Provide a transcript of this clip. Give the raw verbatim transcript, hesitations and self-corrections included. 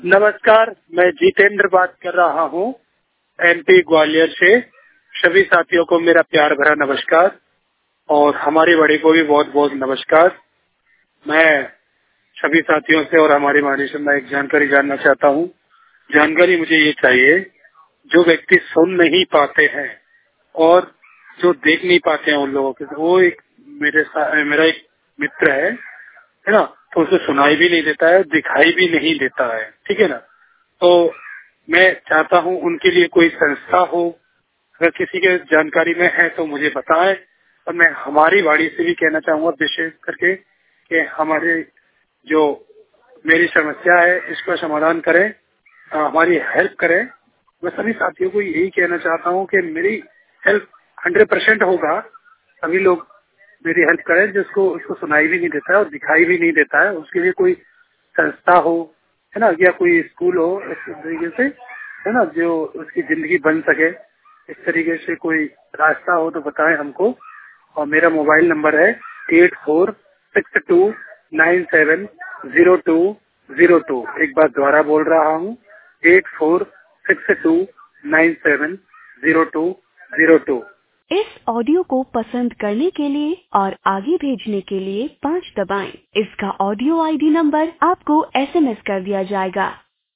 नमस्कार, मैं जितेंद्र बात कर रहा हूँ एमपी ग्वालियर से। सभी साथियों को मेरा प्यार भरा नमस्कार और हमारी बड़ी को भी बहुत बहुत नमस्कार। मैं सभी साथियों से और हमारी वाणी से मैं एक जानकारी जानना चाहता हूँ। जानकारी मुझे ये चाहिए, जो व्यक्ति सुन नहीं पाते हैं और जो देख नहीं पाते हैं उन लोगों के, वो एक मेरे मेरा एक मित्र है है ना, तो उसे सुनाई भी नहीं देता है, दिखाई भी नहीं देता है, ठीक है ना। तो मैं चाहता हूँ उनके लिए कोई संस्था हो, अगर किसी के जानकारी में है तो मुझे बताएं। और मैं हमारी वाणी से भी कहना चाहूंगा विशेष करके कि हमारे जो मेरी समस्या है इसका समाधान करें, हमारी हेल्प करें। मैं सभी साथियों को यही कहना चाहता हूँ कि मेरी हेल्प हंड्रेड परसेंट होगा, सभी लोग मेरी हेल्प करें। जिसको उसको सुनाई भी नहीं देता है और दिखाई भी नहीं देता है, उसके लिए कोई संस्था हो, है ना, या कोई स्कूल हो इस तरीके से, है ना, जो उसकी जिंदगी बन सके, इस तरीके से कोई रास्ता हो तो बताएं हमको। और मेरा मोबाइल नंबर है eight four six two nine seven zero two zero two. एक बार दोबारा बोल रहा हूँ, eight four six two nine seven zero two zero two. इस ऑडियो को पसंद करने के लिए और आगे भेजने के लिए पाँच दबाएं। इसका ऑडियो आईडी नंबर आपको एसएमएस कर दिया जाएगा।